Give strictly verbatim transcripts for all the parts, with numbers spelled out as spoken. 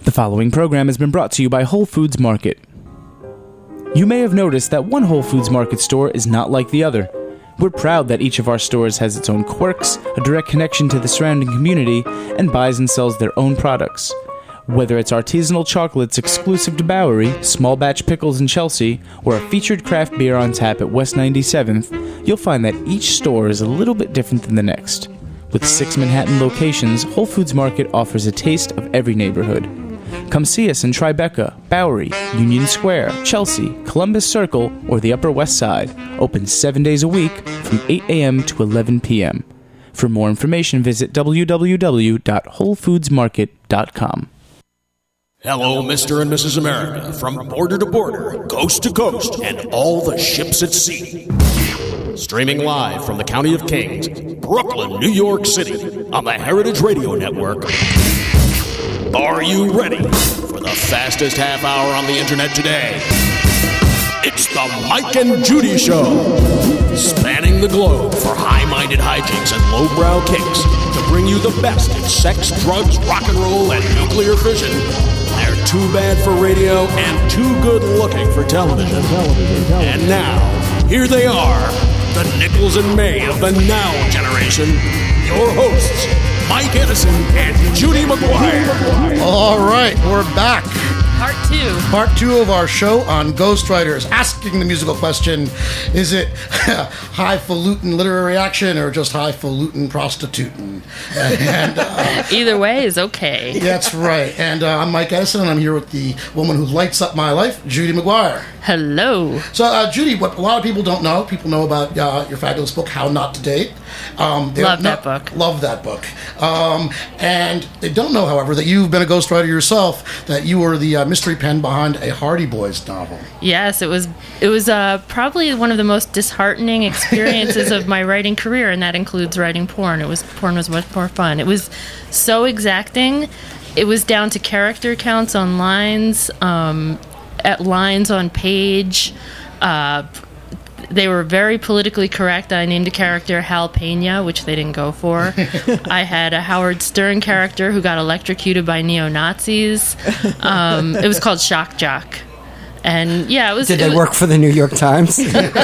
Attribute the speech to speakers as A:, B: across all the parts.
A: The following program has been brought to you by Whole Foods Market. You may have noticed that one Whole Foods Market store is not like the other. We're proud that each of our stores has its own quirks, a direct connection to the surrounding community, and buys and sells their own products. Whether it's artisanal chocolates exclusive to Bowery, small batch pickles in Chelsea, or a featured craft beer on tap at West ninety-seventh, you'll find that each store is a little bit different than the next. With six Manhattan locations, Whole Foods Market offers a taste of every neighborhood. Come see us in Tribeca, Bowery, Union Square, Chelsea, Columbus Circle, or the Upper West Side. Open seven days a week from eight a.m. to eleven p.m. For more information, visit w w w dot whole foods market dot com.
B: Hello, Mister and Missus America, from border to border, coast to coast, and all the ships at sea. Streaming live from the County of Kings, Brooklyn, New York City, on the Heritage Radio Network. Are you ready for the fastest half hour on the internet today? It's the Mike and Judy Show, spanning the globe for high-minded hijinks and lowbrow kicks to bring you the best in sex, drugs, rock and roll, and nuclear fission. They're too bad for radio and too good-looking for television. And now, here they are, the Nichols and May of the Now generation, your hosts, Mike Edison and Judy McGuire.
C: All right, we're back.
D: Part two.
C: Part two of our show on Ghostwriters, asking the musical question, is it highfalutin literary action or just highfalutin prostituting? And, uh,
D: Either way is okay.
C: That's right. And uh, I'm Mike Edison, and I'm here with the woman who lights up my life, Judy McGuire.
D: Hello.
C: So, uh, Judy, what a lot of people don't know, people know about uh, your fabulous book, How Not to Date. Um,
D: love that book.
C: Love that book. Um, and they don't know, however, that you've been a ghostwriter yourself, that you were the uh, mystery pen behind a Hardy Boys novel.
D: Yes, it was It was uh, probably one of the most disheartening experiences of my writing career, and that includes writing porn. It was Porn was much more fun. It was so exacting. It was down to character counts on lines, um, at lines on page. Uh, they were very politically correct. I named a character Hal Pena, which they didn't go for. I had a Howard Stern character who got electrocuted by neo-Nazis. Um, it was called Shock Jock. And yeah, it was...
E: Did
D: it
E: they
D: was,
E: work for the New York Times?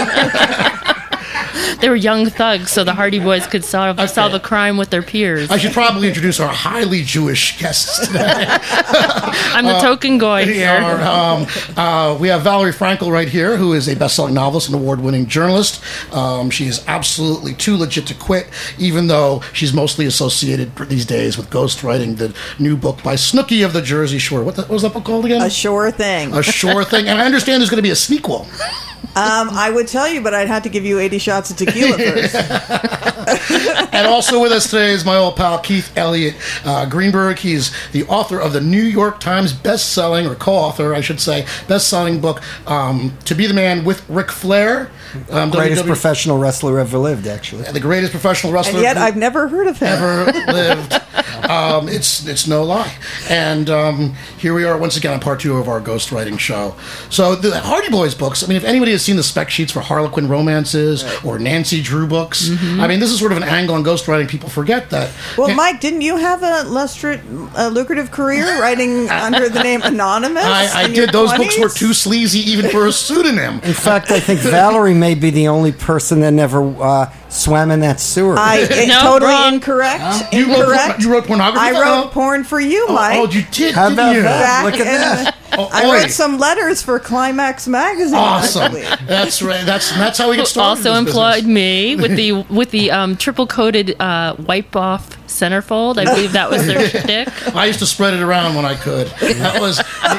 D: They were young thugs, so the Hardy Boys could solve,
C: Okay.
D: solve a crime with their peers.
C: I should probably introduce our highly Jewish guests today.
D: I'm the uh, token goy here.
C: Are, um, uh, we have Valerie Frankel right here, who is a best-selling novelist and award-winning journalist. Um, she is absolutely too legit to quit, even though she's mostly associated these days with ghostwriting the new book by Snooki of the Jersey Shore. What, the, what was that book called again?
F: A Sure Thing.
C: A Sure Thing. And I understand there's going to be a sequel.
F: Um, I would tell you, but I'd have to give you eighty shots of tequila first.
C: And also with us today is my old pal Keith Elliott uh, Greenberg. He's the author of the New York Times best-selling, or co-author, I should say, best-selling book, um, To Be the Man with Ric Flair. Um,
E: greatest W W professional wrestler ever lived, actually.
C: The greatest professional wrestler
F: and yet I've never heard of him.
C: Ever lived. Um, it's it's no lie. And um, here we are once again on part two of our ghostwriting show. So the Hardy Boys books, I mean, if anybody has seen the spec sheets for Harlequin romances right. or Nancy Drew books, mm-hmm. I mean, this is sort of an angle on ghostwriting. People forget that.
F: Well, and, Mike, didn't you have a, lustri- a lucrative career writing under the name Anonymous?
C: I, I did. Those twenties? Books were too sleazy even for a pseudonym.
E: In fact, I think Valerie may be the only person that never uh, swam in that sewer.
F: I, it's
D: no,
F: totally
D: wrong.
F: incorrect.
C: Huh? You,
F: incorrect.
C: Wrote, you wrote pornography?
F: I wrote porn for you, Mike.
C: Oh, oh you did,
E: How
C: didn't
E: about
C: you?
E: that?
F: Back
E: Look at that.
C: Oh,
F: I
C: oi.
F: wrote some letters for Climax magazine.
C: Awesome. That's right. That's that's how we get started.
D: Also
C: in this
D: employed
C: business.
D: me with the with the um, triple coated uh, wipe off centerfold. I believe that was their shtick.
C: I used to spread it around when I could. That was.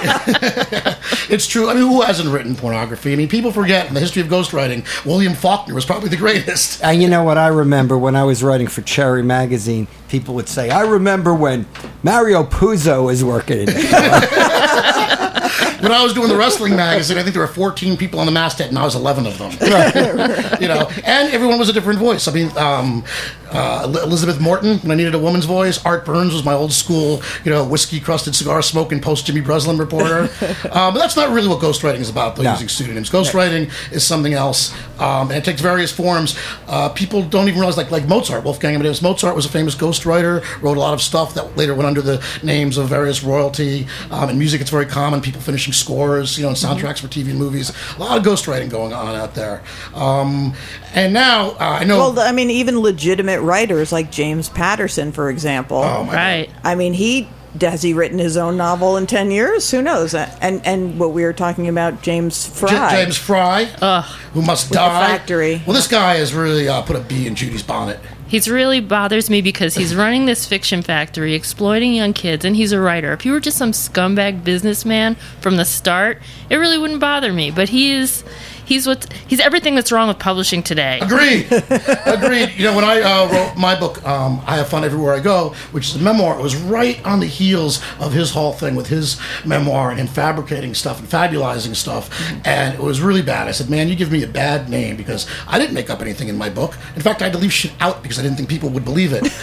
C: It's true. I mean, who hasn't written pornography? I mean, people forget in the history of ghostwriting, William Faulkner was probably the greatest.
E: And you know what I remember when I was writing for Cherry Magazine? People would say, "I remember when Mario Puzo was working in it."
C: When I was doing the wrestling magazine, I think there were fourteen people on the masthead, and I was eleven of them.
F: Right.
C: You know, and everyone was a different voice. I mean, um, uh, Elizabeth Morton when I needed a woman's voice. Art Burns was my old school, you know, whiskey crusted cigar smoking post Jimmy Breslin reporter. um, but that's not really what ghostwriting is about, though,
E: No.
C: using pseudonyms. Ghostwriting is something else, um, and it takes various forms. Uh, people don't even realize, like like Mozart, Wolfgang Amadeus Mozart was a famous ghostwriter, wrote a lot of stuff that later went under the names of various royalty. Um, in music, it's very common, people finishing scores, you know, and soundtracks for T V and movies. A lot of ghostwriting going on out there. Um, and now, uh, I know...
F: Well, I mean, even legitimate writers like James Patterson, for example.
C: Oh, my
D: Right.
F: I mean, he has he written his own novel in ten years? Who knows? And and what we were talking about, James Fry.
C: J- James Fry,
D: Ugh.
C: who must
F: With The
C: die.
F: Factory.
C: Well, this guy has really uh, put a bee in Judy's bonnet.
D: He's really bothers me because he's running this fiction factory, exploiting young kids, and he's a writer. If he were just some scumbag businessman from the start, it really wouldn't bother me. But he is, he's what he's everything that's wrong with publishing today.
C: Agreed. Agreed. You know, when I uh, wrote my book, um, I Have Fun Everywhere I Go, which is a memoir, it was right on the heels of his whole thing with his memoir and him fabricating stuff and fabulizing stuff. And it was really bad. I said, man, you give me a bad name because I didn't make up anything in my book. In fact, I had to leave shit out because I didn't think people would believe it.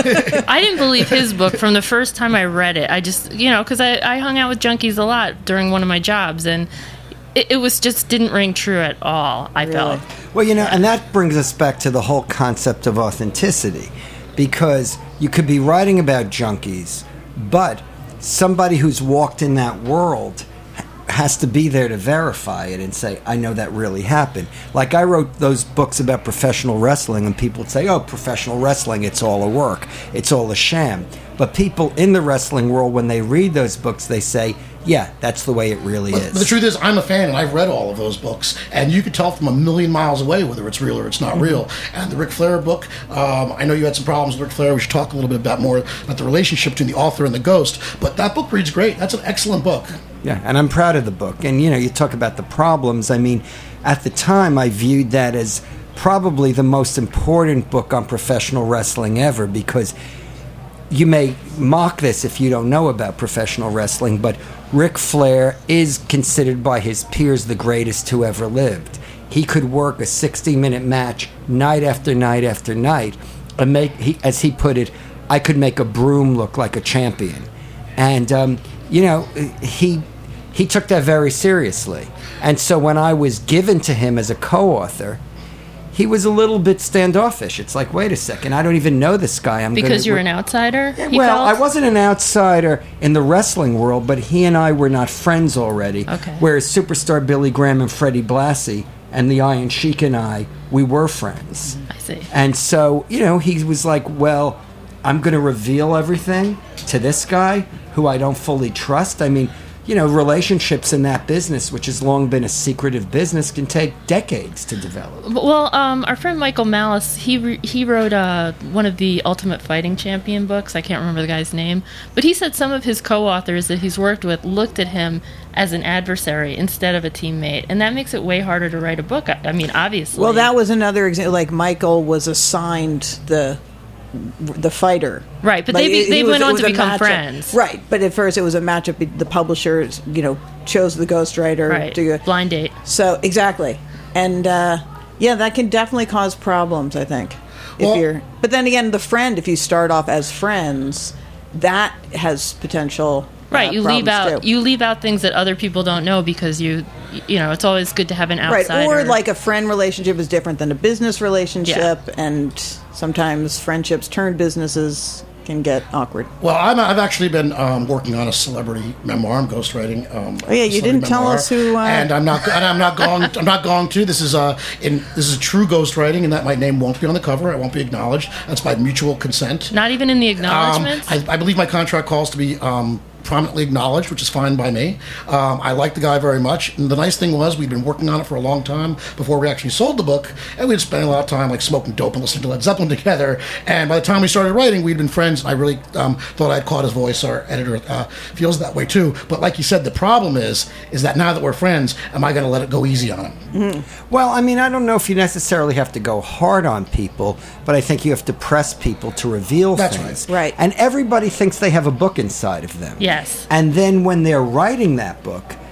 D: I didn't believe his book from the first time I read it. I just, you know, because I, I hung out with junkies a lot during one of my jobs, and it, it was just didn't ring true at all, I felt.
E: Well, you know, and that brings us back to the whole concept of authenticity, because you could be writing about junkies, but somebody who's walked in that world has to be there to verify it and say, I know that really happened. Like I wrote those books about professional wrestling, and people would say, oh, professional wrestling, it's all a work, it's all a sham. But people in the wrestling world, when they read those books, they say, yeah, that's the way it really
C: But,
E: is.
C: but the truth is, I'm a fan, and I've read all of those books, and you could tell from a million miles away whether it's real or it's not
E: Mm-hmm.
C: real. And the Ric Flair book, um, I know you had some problems with Ric Flair. We should talk a little bit about more about the relationship between the author and the ghost. But that book reads great. That's an excellent book.
E: Yeah, and I'm proud of the book. And, you know, you talk about the problems. I mean, at the time, I viewed that as probably the most important book on professional wrestling ever, because you may mock this if you don't know about professional wrestling, but Ric Flair is considered by his peers the greatest who ever lived. He could work a sixty-minute match night after night after night, and make, he, as he put it, I could make a broom look like a champion. And, um, you know, he he took that very seriously. And so when I was given to him as a co-author, he was a little bit standoffish. It's like, wait a second, I don't even know this guy. I'm
D: Because
E: gonna,
D: you're an outsider? he
E: well,
D: felt?
E: I wasn't an outsider in the wrestling world, but he and I were not friends already.
D: Okay.
E: Whereas superstar Billy Graham and Freddie Blassie and the Iron Sheik and I, we were friends.
D: I see.
E: And so, you know, he was like, well, I'm going to reveal everything to this guy who I don't fully trust. I mean, you know, relationships in that business, which has long been a secretive business, can take decades to develop.
D: Well, um, our friend Michael Malice, he re- he wrote uh, one of the Ultimate Fighting Champion books. I can't remember the guy's name. But he said some of his co-authors that he's worked with looked at him as an adversary instead of a teammate. And that makes it way harder to write a book. I, I mean, obviously.
F: Well, that was another example. Like Michael was assigned the the fighter,
D: Right, but
F: Like,
D: they be-
F: it-
D: they
F: it was-
D: went
F: it
D: on
F: was
D: to
F: a
D: become
F: matchup.
D: friends.
F: Right, but at first it was a matchup. The publishers, you know, chose the ghostwriter.
D: Right,
F: to-
D: blind date.
F: So exactly, and uh, yeah, that can definitely cause problems. I think if
C: Well-
F: you're, but then again, the friend. If you start off as friends, that has potential.
D: Right,
F: uh,
D: you leave
F: problems,
D: out
F: too.
D: you leave out things that other people don't know because you you know, it's always good to have an
F: Right,
D: outsider.
F: or like a friend relationship is different than a business relationship, and sometimes friendships turned businesses can get awkward.
C: Well, I'm, I've actually been um, working on a celebrity memoir. I'm ghostwriting. Um,
F: Oh, yeah,
C: a
F: you
C: celebrity
F: didn't tell
C: memoir.
F: us who, uh,
C: and I'm not. And I'm not going. I'm not going to. This is uh, in this is true ghostwriting, and that my name won't be on the cover. I won't be acknowledged. That's by mutual consent.
D: Not even in the
C: Um,
D: acknowledgments?
C: I, I believe my contract calls to be um, prominently acknowledged, which is fine by me. Um, I like the guy very much. And the nice thing was we'd been working on it for a long time before we actually sold the book, and we'd spent a lot of time like smoking dope and listening to Led Zeppelin together. And by the time we started writing, we'd been friends. And I really um, thought I'd caught his voice. Our editor uh, feels that way too. But like you said, the problem is is that now that we're friends, am I going to let it go easy on him?
E: Well, I mean, I don't know if you necessarily have to go hard on people, but I think you have to press people to reveal
C: That's
E: things.
F: right. Right.
E: And everybody thinks they have a book inside of them.
D: Yes.
E: And then when they're writing that book,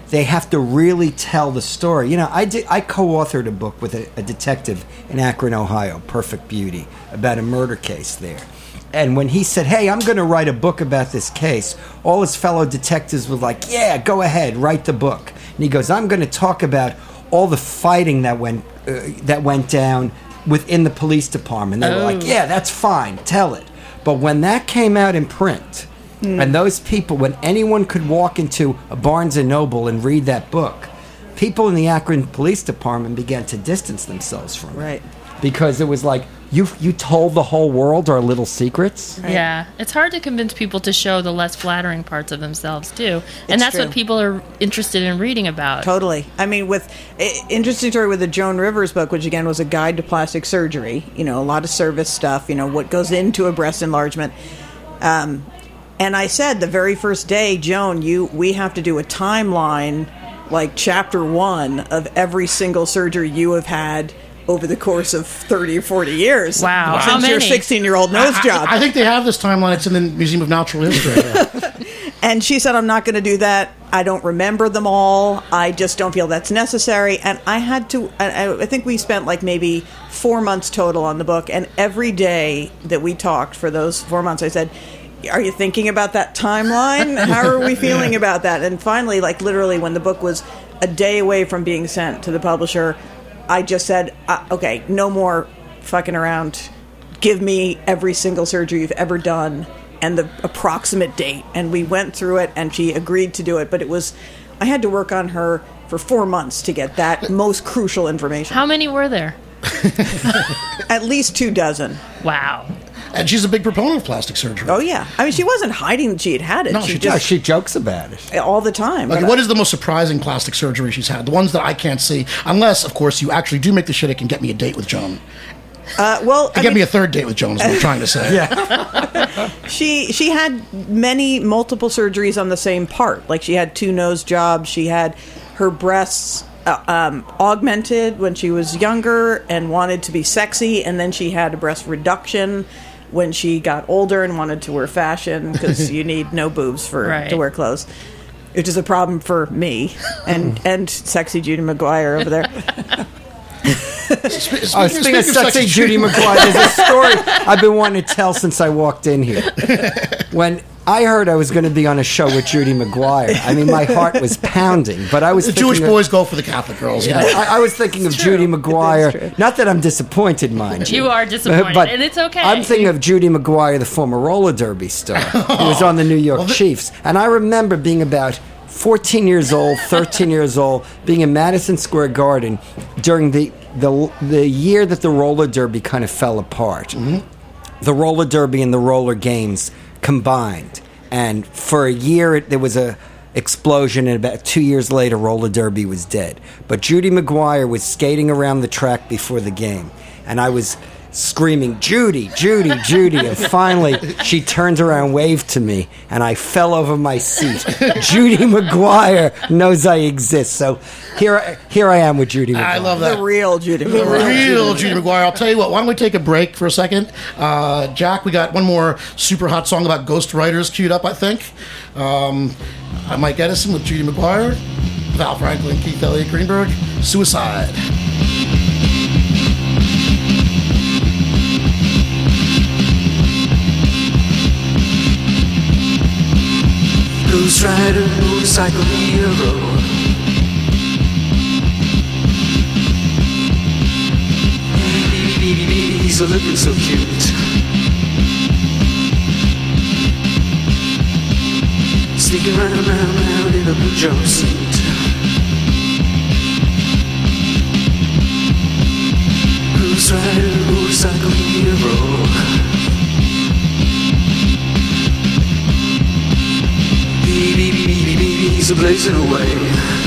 E: they have to really tell the story. You know, I did, I co-authored a book with a, a detective in Akron, Ohio, Perfect Beauty, about a murder case there. And when he said, hey, I'm going to write a book about this case, all his fellow detectives were like, yeah, go ahead, write the book. And he goes, I'm going to talk about all the fighting that went uh, that went down within the police department. They were
D: Oh.
E: like, yeah, that's fine, tell it. But when that came out in print, mm. and those people, when anyone could walk into a Barnes and Noble and read that book, people in the Akron Police Department began to distance themselves from
F: Right.
E: it. Because it was like, you you told the whole world our little secrets?
F: Right.
D: Yeah, it's hard to convince people to show the less flattering parts of themselves too, and
F: It's
D: that's
F: true.
D: what people are interested in reading about.
F: Totally. I mean, with i- interesting story with the Joan Rivers book, which again was a guide to plastic surgery. You know, a lot of service stuff. You know, what goes into a breast enlargement. Um, and I said the very first day, Joan, you we have to do a timeline, like chapter one of every single surgery you have had over the course of thirty or forty years.
D: Wow.
F: Since
D: How
F: your
D: many?
F: sixteen-year-old nose job.
C: I think they have this timeline. It's in the Museum of Natural History. Yeah.
F: And she said, I'm not going to do that. I don't remember them all. I just don't feel that's necessary. And I had to, I, I think we spent like maybe four months total on the book. And every day that we talked for those four months, I said, are you thinking about that timeline? How are we feeling about that? And finally, like literally when the book was a day away from being sent to the publisher, I just said, uh, okay, no more fucking around. Give me every single surgery you've ever done and the approximate date. And we went through it, and she agreed to do it. But it was, I had to work on her for four months to get that most crucial information.
D: How many were there?
F: At least two dozen.
D: Wow.
C: And she's a big proponent of plastic surgery.
F: Oh, yeah. I mean, she wasn't hiding that she had had it.
C: No,
F: she
C: she
E: No,
F: just,
E: she jokes about it.
F: all the time.
C: Okay,
F: But
C: what
F: I-
C: is the most surprising plastic surgery she's had? The ones that I can't see, unless, of course, you actually do make the shit. It can get me a date with Joan.
F: uh, well, I
C: Get
F: mean,
C: me a third date with Joan. Is what I'm trying to say. Yeah.
F: She she had many multiple surgeries on the same part. Like she had two nose jobs. She had her breasts uh, um, augmented when she was younger and wanted to be sexy, and then she had a breast reduction when she got older and wanted to wear fashion because you need no boobs for
D: Right.
F: to wear clothes, which is a problem for me and and sexy Judy McGuire over there.
C: Speaking,
E: Oh, speaking of sexy Judy McGuire, there's a story I've been wanting to tell since I walked in here. When I heard I was going to be on a show with Judy McGuire, I mean, my heart was pounding. But I was
C: The
E: thinking
C: Jewish
E: of-
C: boys go for the Catholic girls. You know?
E: I, I was thinking of Judy McGuire. Not that I'm disappointed, mind you.
D: You are disappointed, and it's okay.
E: I'm thinking of Judy McGuire, the former roller derby star, who was on the New York
C: Well, the-
E: Chiefs. And I remember being about fourteen years old, thirteen years old, being in Madison Square Garden during the the, the year that the roller derby kind of fell apart.
C: Mm-hmm.
E: The roller derby and the roller games combined. And for a year, it, there was a explosion, and about two years later, roller derby was dead. But Judy McGuire was skating around the track before the game, and I was screaming, Judy, Judy, Judy, and finally she turned around and waved to me, and I fell over my seat. Judy McGuire knows I exist, so here, I- here I am with Judy McGuire.
C: I love that.
F: The real Judy
C: The
F: McGuire.
C: real Judy McGuire. I'll tell you what, why don't we take a break for a second? Uh, Jack, we got one more super hot song about ghostwriters queued up, I think. Um, Mike Edison with Judy McGuire, Val Franklin, Keith Elliott Greenberg, Suicide.
G: Ghost rider, motorcycle hero. Baby, baby, baby, he's a looking so cute. Sneaking round, round, round in a blue jumpsuit. Ghost rider, motorcycle hero. Baby, baby, baby, baby, he's a blazing away.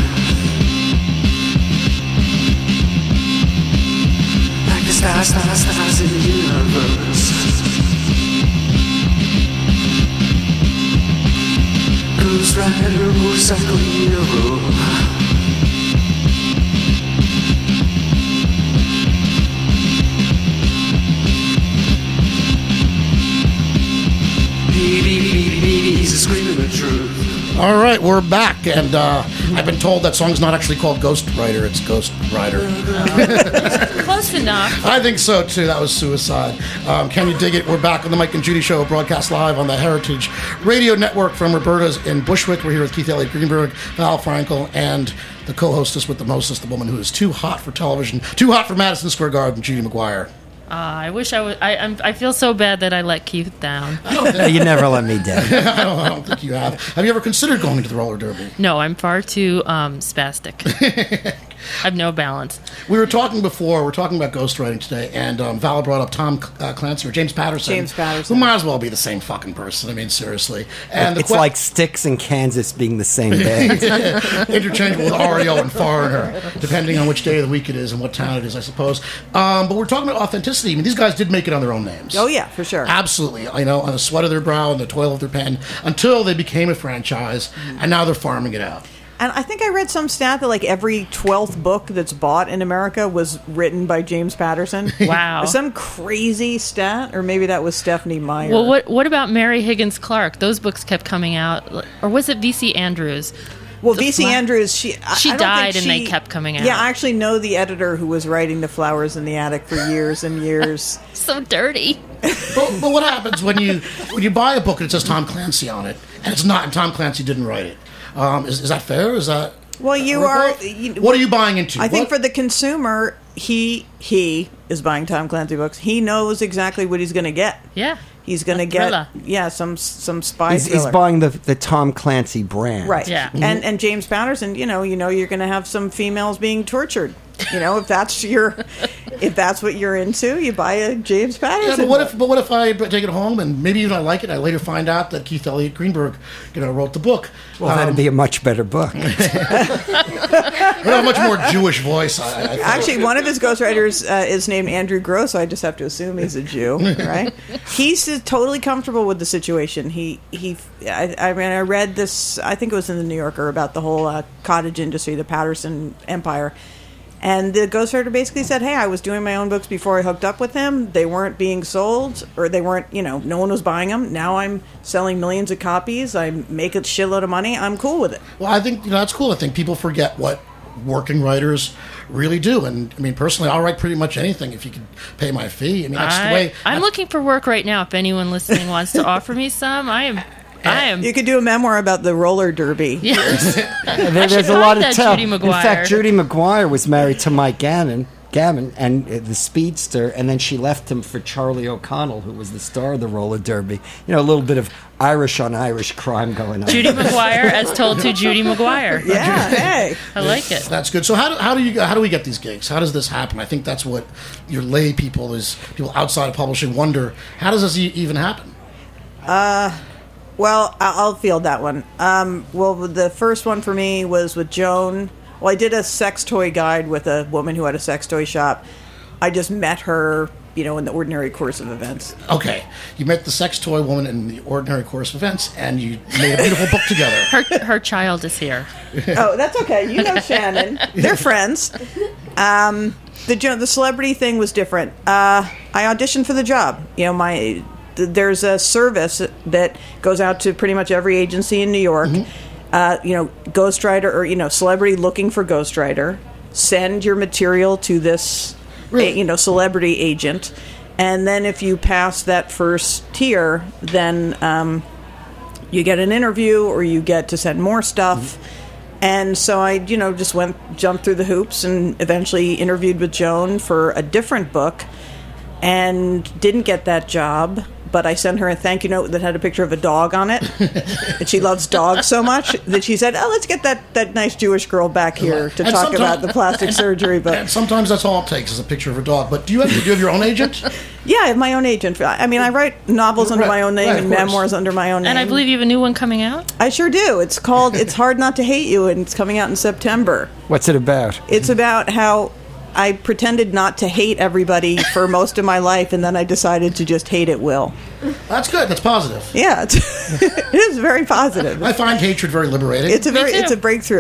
G: Like the stars, stars, stars in the universe. Ghost rider, motorcycle hero. Baby, baby, baby, he's a screaming the truth.
C: All right, we're back, and uh, I've been told that song's not actually called Ghost Rider, it's Ghost Rider.
D: Close enough.
C: I think so, too. That was suicide. Um, can you dig it? We're back on the Mike and Judy Show, broadcast live on the Heritage Radio Network from Roberta's in Bushwick. We're here with Keith Elliott Greenberg, Val Frankel, and the co-hostess with the mostest, the woman who is too hot for television, too hot for Madison Square Garden, Judy McGuire.
D: Uh, I wish I would. I, I'm, I feel so bad that I let Keith down.
C: I don't think,
E: You never let me down.
C: I, don't, I don't think you have. Have you ever considered going to the roller derby?
D: No, I'm far too um, spastic. I have no balance.
C: We were talking before, we're talking about ghostwriting today, and um, Val brought up Tom uh, Clancy or James Patterson.
F: James Patterson.
C: Who might as well be the same fucking person. I mean, seriously. And the
E: It's
C: que-
E: like Styx and Kansas being the same band.
C: interchangeable with R E O and Foreigner, depending on which day of the week it is and what town it is, I suppose. Um, but we're talking about authenticity. I mean, these guys did make it on their own names.
F: Oh, yeah, for sure.
C: Absolutely. You know, on the sweat of their brow and the toil of their pen, until they became a franchise, and now they're farming it out.
F: And I think I read some stat that like every twelfth book that's bought in America was written by James Patterson.
D: Wow.
F: Some crazy stat, or maybe that was Stephanie Meyer.
D: Well, what what about Mary Higgins Clark? Those books kept coming out, or was it V C Andrews?
F: Well,
D: The
F: V C
D: fla-
F: Andrews, she I-
D: She
F: I don't
D: died
F: think
D: and
F: she-
D: they kept coming out.
F: Yeah, I actually know the editor who was writing The Flowers in the Attic for years and years.
D: So dirty.
C: But, but what happens when you when you buy a book and it says Tom Clancy on it, and it's not, and Tom Clancy didn't write it? Um, is, is that fair? Is that
F: Well, you
C: a
F: are.
C: ripoff?
F: You,
C: what are you buying into?
F: I think
C: What-
F: for the consumer, he he is buying Tom Clancy books. He knows exactly what he's going to get.
D: Yeah.
F: He's going to
D: A
F: get
D: thriller.
F: yeah some some spy
E: he's, he's
F: thriller.
E: buying the, the Tom Clancy brand.
F: Right.
D: Yeah.
F: And and James Patterson, you know, you know, you're going to have some females being tortured. You know, if that's your, if that's what you're into, you buy a James Patterson.
C: Yeah, but what
F: book.
C: if? But what if I take it home and maybe even I like it? I later find out that Keith Elliott Greenberg, you know, wrote the book.
E: Well,
C: Um,
E: that'd be a much better book.
C: I have a much more Jewish voice. I, I feel.
F: Actually, one of his ghostwriters uh, is named Andrew Gross, so I just have to assume he's a Jew, right? He's uh, totally comfortable with the situation. He he. I, I mean, I read this. I think it was in the New Yorker about the whole uh, cottage industry, the Patterson empire. And the ghostwriter basically said, hey, I was doing my own books before I hooked up with him. They weren't being sold, or they weren't, you know, no one was buying them. Now I'm selling millions of copies. I make a shitload of money. I'm cool with it.
C: Well, I think you know that's cool. I think people forget what working writers really do. And I mean, personally, I'll write pretty much anything if you could pay my fee. I mean, that's
D: I,
C: the way.
D: I'm
C: that's-
D: looking for work right now. If anyone listening wants to offer me some, I am. I am.
F: You could do a memoir about the roller derby.
D: Yes.
E: There-
D: should
E: there's a
D: find
E: lot of
D: that
E: tell.
D: Judy
E: In
D: McGuire.
E: fact, Judy McGuire was married to Mike Gannon, Gammon, and uh, the Speedster, and then she left him for Charlie O'Connell, who was the star of the roller derby. You know, a little bit of Irish on Irish crime going on.
D: Judy McGuire, as told to Judy McGuire.
F: Yeah, hey.
D: I like it.
C: That's good. So how do, how do you how do we get these gigs? How does this happen? I think that's what your lay people is people outside of publishing wonder. How does this e- even happen?
F: Well, I- I'll field that one. Um, well, the first one for me was with Joan. Well, I did a sex toy guide with a woman who had a sex toy shop. I just met her, you know, in the ordinary course of events.
C: Okay, you met the sex toy woman in the ordinary course of events, and you made a beautiful book together.
D: Her her child is here.
F: Oh, that's okay. You know Shannon. They're friends. Um, the jo- the celebrity thing was different. Uh, I auditioned for the job. You know, my th- there's a service that goes out to pretty much every agency in New York. Uh, you know, ghostwriter or you know, celebrity looking for ghostwriter. Send your material to this,
C: Really?
F: a- you know, celebrity agent, and then if you pass that first tier, then um, you get an interview or you get to send more stuff. And so I, you know, just went, jumped through the hoops and eventually interviewed with Joan for a different book and didn't get that job. But I sent her a thank you note that had a picture of a dog on it. And she loves dogs so much that she said, oh, let's get that, that nice Jewish girl back here to
C: And
F: talk
C: sometime-
F: about the plastic surgery.
C: And
F: But
C: sometimes that's all it takes is a picture of a dog. But do you have, do you have your own agent?
F: yeah, I have my own agent. I mean, I write novels under
C: Right,
F: my own name
C: right, of
F: and
C: course.
F: memoirs under my own name.
D: And I believe you have a new one coming out.
F: I sure do. It's called It's Hard Not to Hate You, and it's coming out in September.
E: What's it about?
F: It's about how I pretended not to hate everybody for most of my life, and then I decided to just hate at will.
C: That's good. That's positive.
F: Yeah, it's, it is very positive.
C: I find hatred very liberating.
F: It's a
D: Me
F: very
D: too.
F: it's a breakthrough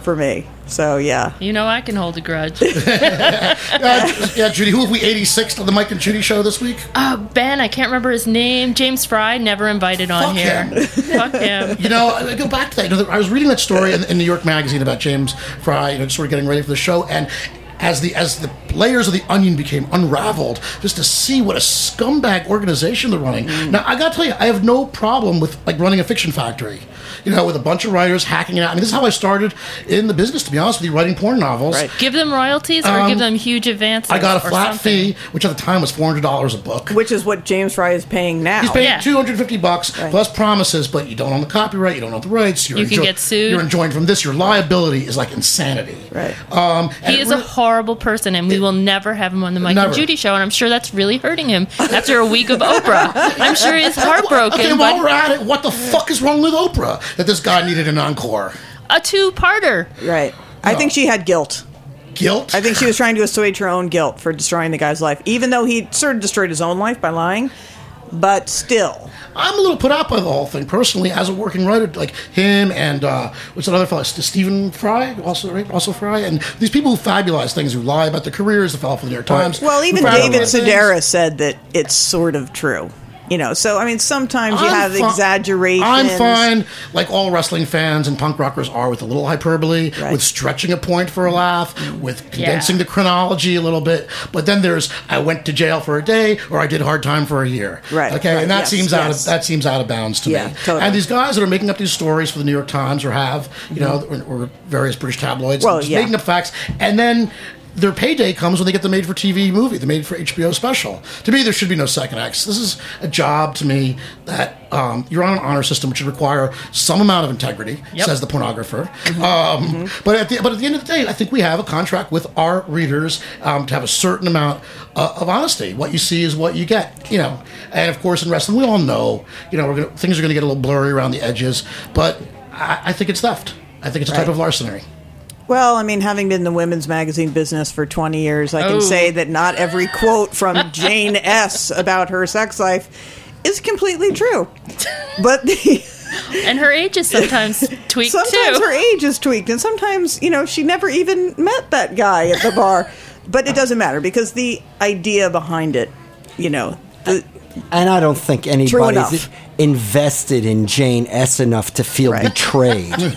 F: for me. So yeah,
D: You know I can hold a grudge.
C: Uh, yeah, Judy, who have we eighty-sixth on the Mike and Judy show this week?
D: Uh, Ben, I can't remember his name. James Fry, never invited on
C: Fuck
D: here.
C: him.
D: Fuck him.
C: You know, I go back to that. You know, I was reading that story in, in New York Magazine about James Fry, you know, sort of getting ready for the show, and as the as the layers of the onion became unraveled, just to see what a scumbag organization they're running.
F: Mm.
C: Now, I got to tell you, I have no problem with like running a fiction factory. You know, with a bunch of writers hacking it out. I mean, this is how I started in the business, to be honest with you, writing porn novels.
F: Right.
D: Give them royalties or
C: Um,
D: give them huge advances.
C: I got a
D: or
C: flat
D: something.
C: fee, which at the time was four hundred dollars a book.
F: which is what James Fry is paying now.
C: He's paying
D: Yeah.
C: two hundred fifty bucks
F: Right.
C: plus promises, but you don't own the copyright, you don't own the rights. You're
D: You can get sued.
C: You're enjoying from this. Your liability is like insanity.
F: Right.
C: Um, and
D: He
C: it
D: is a
C: really-
D: horrible person, and we will never have him on the Mike
C: Never.
D: and Judy show, and I'm sure that's really hurting him after a week of Oprah. I'm sure he's heartbroken,
C: Okay, while
D: but
C: we're at it, what the fuck is wrong with Oprah that this guy needed an encore?
D: a two-parter.
F: Right. I think she had guilt.
C: Guilt?
F: I think she was trying to assuage her own guilt for destroying the guy's life, even though he sort of destroyed his own life by lying. But still,
C: I'm a little put out by the whole thing personally, as a working writer, like him and uh, what's that other fellow, Stephen Fry, also right, also Fry, and these people who fabulize things, who lie about their careers, the fellow from the New York Times.
F: well, even
C: who fabulize
F: David
C: things.
F: Sedaris said that it's sort of true. You know, so I mean, sometimes you
C: I'm
F: have
C: fi-
F: exaggerations.
C: I'm fine, like all wrestling fans and punk rockers are, with a little hyperbole,
F: Right.
C: with stretching a point for a laugh, with condensing
D: Yeah.
C: the chronology a little bit. But then there's I went to jail for a day, or I did hard time for a year.
F: Right,
C: Okay,
F: right,
C: and that
F: yes,
C: seems out of
F: yes.
C: that seems out of bounds to
F: Yeah,
C: me.
F: totally.
C: And these guys that are making up these stories for the New York Times, or have, you know, or, or various British tabloids,
F: Well,
C: just
F: yeah.
C: making up facts, and then their payday comes when they get the made-for-T V movie, the made-for-H B O special. To me, there should be no second acts. This is a job, to me, that um, you're on an honor system, which should require some amount of integrity,
D: Yep.
C: says the pornographer. Um, But at the but at the end of the day, I think we have a contract with our readers um, to have a certain amount uh, of honesty. What you see is what you get, you know. And of course, in wrestling, we all know, you know, we're gonna, things are going to get a little blurry around the edges. But I, I think it's theft. I think it's a type
F: Right.
C: of larceny.
F: Well, I mean, having been in the women's magazine business for twenty years, I can
D: Oh.
F: say that not every quote from Jane S. about her sex life is completely true. But the,
D: And her age is sometimes tweaked,
F: sometimes
D: too.
F: her age is tweaked, and sometimes, you know, she never even met that guy at the bar. But it doesn't matter, because the idea behind it, you know, the,
E: And I don't think
F: True
E: anybody's
F: enough.
E: invested in Jane S. enough to feel
F: Right.
E: betrayed.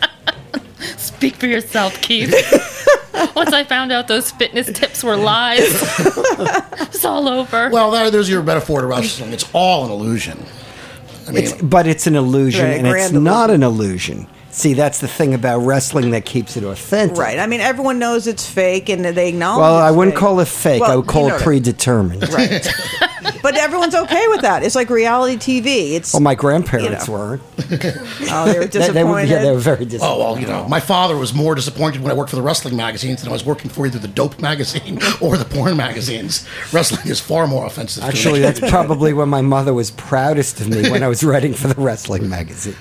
D: Speak for yourself, Keith. Once I found out those fitness tips were lies, it's all over.
C: Well, that, there's your metaphor to wrestling. It's all an illusion. I mean,
E: It's, but it's an illusion,
F: Right,
E: and it's
F: grand
E: not an illusion. See, that's the thing about wrestling that keeps it authentic.
F: right. I mean, everyone knows it's fake, and they acknowledge
E: Well, I
F: it's
E: wount
F: fake.
E: call it fake.
F: Well,
E: I would call
F: you
E: it
F: know that.
E: predetermined.
F: Right. But everyone's okay with that. It's like reality T V. It's
E: Well, my grandparents
F: You know.
E: weren't.
F: oh, they were
E: They,
F: disappointed.
E: they were, yeah, they were very disappointed.
C: oh, well, you know, my father was more disappointed when I worked for the wrestling magazines than I was working for either the dope magazine or the porn magazines. Wrestling is far more offensive. to me.
E: Actually, that's probably when my mother was proudest of me, when I was writing for the wrestling magazine.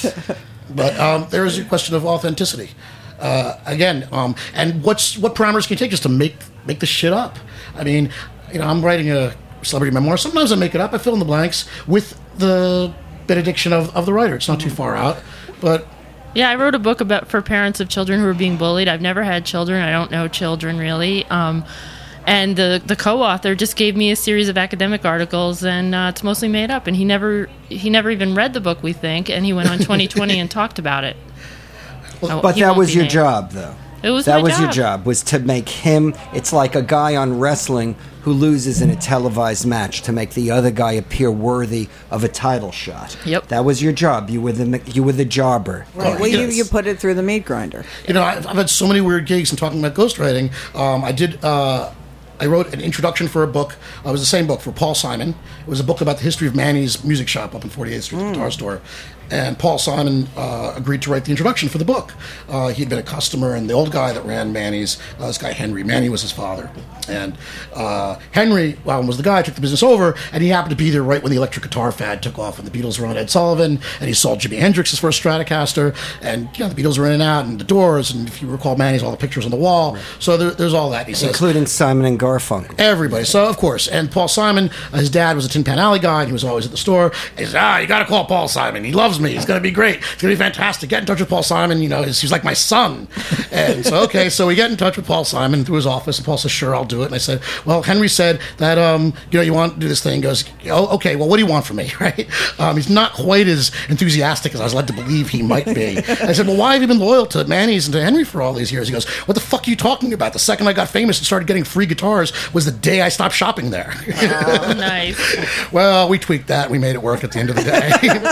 C: But um, there is a question of authenticity. Uh, again, um, and what's what parameters can you take just to make make this shit up? I mean, you know, I'm writing a celebrity memoir. Sometimes I make it up. I fill in the blanks with the benediction of, of the writer. It's not too far out, but
D: Yeah, I wrote a book about for parents of children who are being bullied. I've never had children. I don't know children really. Um, and the the co-author just gave me a series of academic articles, and uh, it's mostly made up. And he never he never even read the book, we think. And he went on twenty twenty and talked about it. Oh,
E: But
D: he
E: that
D: won't
E: was
D: be
E: your
D: named.
E: job, though.
D: It was
E: that
D: my
E: was your
D: job.
E: job, was to make him. It's like a guy on wrestling who loses in a televised match to make the other guy appear worthy of a title shot.
D: Yep.
E: That was your job. You were the you were the jobber.
F: Right. Well, you,
C: Yes.
F: you put it through the meat grinder.
C: you know, I've, I've had so many weird gigs and talking about ghostwriting. Um, I did. Uh, I wrote an introduction for a book. Uh, it was the same book for Paul Simon. It was a book about the history of Manny's music shop up in forty-eighth Street, the guitar store. And Paul Simon uh, agreed to write the introduction for the book. Uh, he had been a customer, and the old guy that ran Manny's, uh, this guy Henry, Manny was his father. And uh, Henry, well, was the guy who took the business over, and he happened to be there right when the electric guitar fad took off, and the Beatles were on Ed Sullivan, and he saw Jimi Hendrix's first Stratocaster, and you know, the Beatles were in and out, and the Doors, and if you recall, Manny's all the pictures on the wall. So there, there's all that. He says,
E: Including Simon and Garfunkel.
C: everybody. So, of course. And Paul Simon, uh, his dad was a Tin Pan Alley guy, and he was always at the store. He said, ah, you got to call Paul Simon. He loves loves me. It's going to be great. It's going to be fantastic. Get in touch with Paul Simon. You know, he's, he's like my son. And so, okay, so we get in touch with Paul Simon through his office, and Paul says, sure, I'll do it. And I said, well, Henry said that, um, you know, you want to do this thing. He goes, oh, okay, well, what do you want from me, right? Um, he's not quite as enthusiastic as I was led to believe he might be. I said, well, why have you been loyal to Manny's and to Henry for all these years? He goes, what the fuck are you talking about? The second I got famous and started getting free guitars was the day I stopped shopping there.
D: Oh, nice.
C: Well, we tweaked that. We made it work at the end of the day.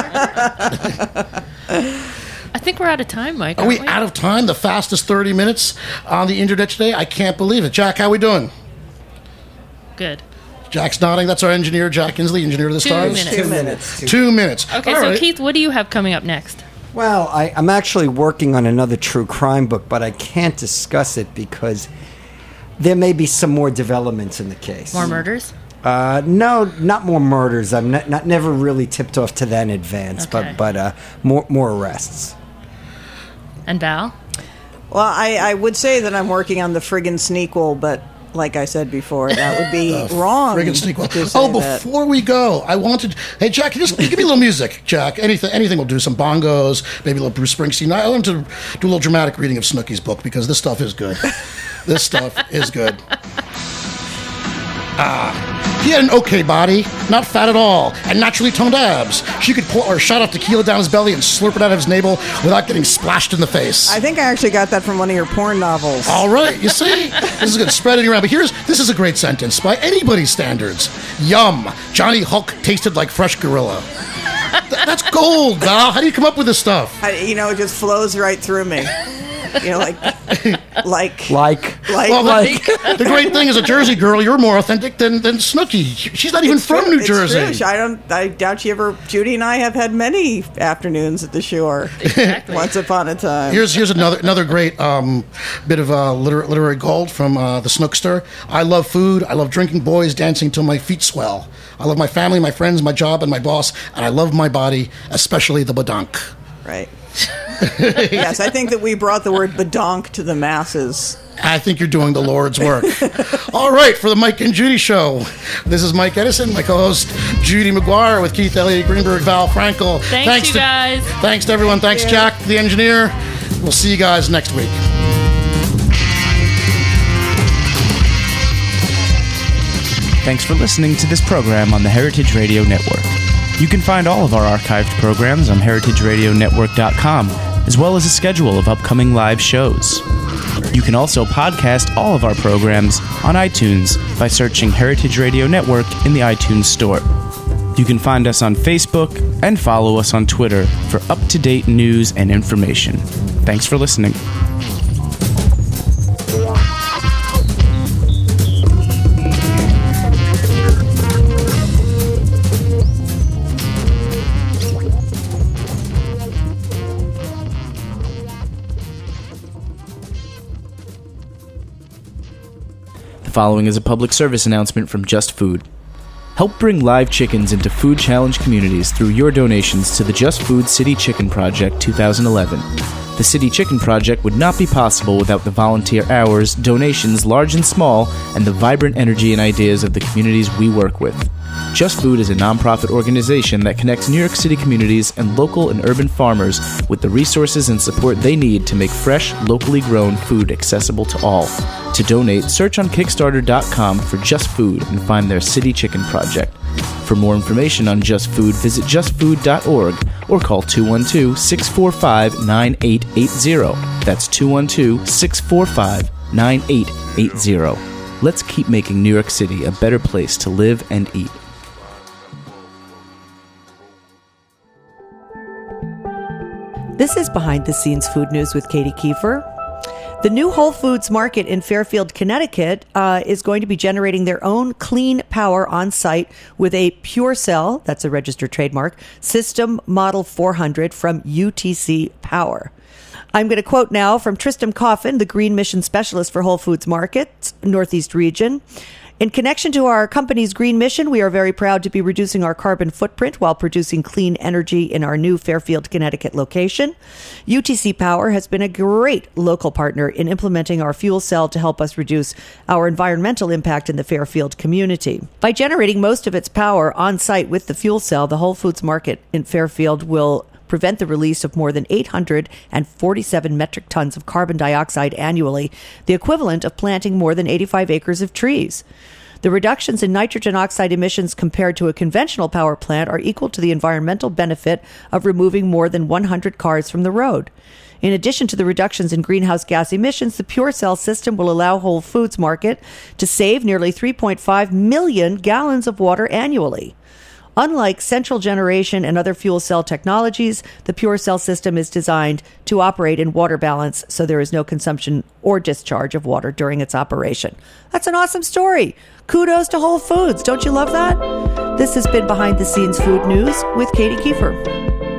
D: I think we're out of time, Mike.
C: Are we,
D: we
C: out of time? The fastest thirty minutes on the internet today? I can't believe it. Jack, how we doing?
D: Good.
C: Jack's nodding. That's our engineer, Jack Inslee, engineer of the
D: Two
C: stars.
D: minutes.
E: Two minutes.
C: Two minutes.
D: Okay,
C: All
D: so
C: right.
D: Keith, what do you have coming up next?
E: Well, I, I'm actually working on another true crime book, but I can't discuss it because there may be some more developments in the case.
D: More murders?
E: Uh, no, not more murders. I'm not, not never really tipped off to that in advance,
D: Okay.
E: but but uh, more more arrests.
D: And Val?
F: Well, I, I would say that I'm working on the friggin' sneakquel, but like I said before, that would be wrong.
C: Friggin' sneakquel.
F: to say
C: Oh,
F: that.
C: before we go, I wanted. Hey, Jack, just give me a little music, Jack. Anything, anything will do. Some bongos, maybe a little Bruce Springsteen. I want to do a little dramatic reading of Snooki's book because this stuff is good. This stuff is good. Ah. He had an okay body, not fat at all, and naturally toned abs. She could pour a shot of tequila down his belly and slurp it out of his navel without getting splashed in the face.
F: I think I actually got that from one of your porn novels.
C: All right, you see? This is good. Spreading around. But here's, this is a great sentence by anybody's standards. Yum. Johnny Hulk tasted like fresh gorilla. Th- that's gold, Val. How do you come up with this stuff?
F: I, you know, it just flows right through me. You know, like, like,
E: Like,
F: like,
C: Well,
F: like.
C: the, the great thing is a Jersey girl, you're more authentic than, than Snooki. She's not even
F: It's
C: from
F: true,
C: New
F: it's
C: Jersey.
F: true. I don't. I doubt she ever. Judy and I have had many afternoons at the shore.
D: Exactly.
F: Once upon a time.
C: Here's here's another another great um, bit of uh, liter- literary gold from uh, the Snookster. I love food. I love drinking boys, dancing till my feet swell. I love my family, my friends, my job, and my boss. And I love my body, especially the badonk.
F: Right. Yes, I think that we brought the word badonk to the masses.
C: I think you're doing the Lord's work. All right, for the Mike and Judy Show, this is Mike Edison, my co-host Judy McGuire with Keith Elliott Greenberg, Val Frankel.
D: Thanks, you
C: to,
D: guys.
C: Thanks to everyone. Thanks,
F: you.
C: Jack, the engineer. We'll see you guys next week.
A: Thanks for listening to this program on the Heritage Radio Network. You can find all of our archived programs on heritage radio network dot com, as well as a schedule of upcoming live shows. You can also podcast all of our programs on iTunes by searching Heritage Radio Network in the iTunes Store. You can find us on Facebook and follow us on Twitter for up-to-date news and information. Thanks for listening. The following is a public service announcement from Just Food. Help bring live chickens into food challenge communities through your donations to the Just Food City Chicken Project twenty eleven. The City Chicken Project would not be possible without the volunteer hours, donations large and small, and the vibrant energy and ideas of the communities we work with. Just Food is a nonprofit organization that connects New York City communities and local and urban farmers with the resources and support they need to make fresh, locally grown food accessible to all. To donate, search on Kickstarter dot com for Just Food and find their City Chicken Project. For more information on Just Food, visit just food dot org or call two one two, six four five, nine eight eight zero. That's two one two, six four five, nine eight eight zero. Let's keep making New York City a better place to live and eat.
H: This is Behind the Scenes Food News with Katie Kiefer. The new Whole Foods Market in Fairfield, Connecticut uh, is going to be generating their own clean power on site with a PureCell, that's a registered trademark, System Model four hundred from U T C Power. I'm going to quote now from Tristram Coffin, the Green Mission Specialist for Whole Foods Market, Northeast Region. In connection to our company's green mission, we are very proud to be reducing our carbon footprint while producing clean energy in our new Fairfield, Connecticut location. U T C Power has been a great local partner in implementing our fuel cell to help us reduce our environmental impact in the Fairfield community. By generating most of its power on site with the fuel cell, the Whole Foods Market in Fairfield will prevent the release of more than eight hundred forty-seven metric tons of carbon dioxide annually, the equivalent of planting more than eighty-five acres of trees. The reductions in nitrogen oxide emissions compared to a conventional power plant are equal to the environmental benefit of removing more than one hundred cars from the road. In addition to the reductions in greenhouse gas emissions, the Pure Cell system will allow Whole Foods Market to save nearly three point five million gallons of water annually. Unlike central generation and other fuel cell technologies, the Pure Cell system is designed to operate in water balance, so there is no consumption or discharge of water during its operation. That's an awesome story. Kudos to Whole Foods. Don't you love that? This has been Behind the Scenes Food News with Katie Kiefer.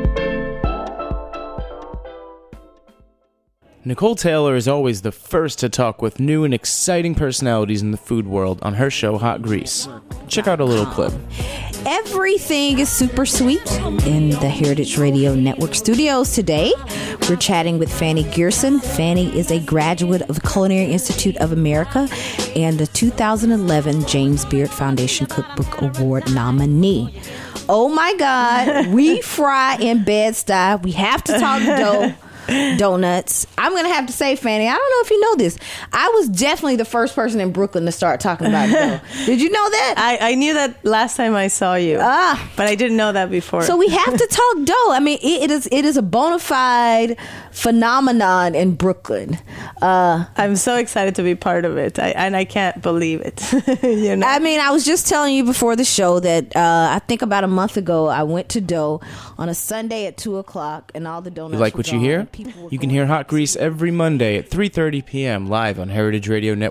A: Nicole Taylor is always the first to talk with new and exciting personalities in the food world on her show Hot Grease. Check out a little clip.
I: Everything is super sweet in the Heritage Radio Network studios today. We're chatting with Fanny Gerson. Fanny is a graduate of the Culinary Institute of America and the two thousand eleven James Beard Foundation Cookbook Award nominee. Oh my God, we fry in Bed-Stuy. We have to talk dough. Donuts. I'm gonna have to say, Fanny, I don't know if you know this, I was definitely the first person in Brooklyn to start talking about dough. Did you know that?
J: I, I knew that last time I saw you,
I: ah,
J: but I didn't know that before.
I: So we have to talk dough. I mean, it, it is it is a bona fide phenomenon in Brooklyn. Uh,
J: I'm so excited to be part of it, I, and I can't believe it. You know?
I: I mean, I was just telling you before the show that uh, I think about a month ago I went to Dough on a Sunday at two o'clock, and all the donuts.
A: You like what you hear? You can hear Hot Grease every Monday at three thirty p.m. live on Heritage Radio Network.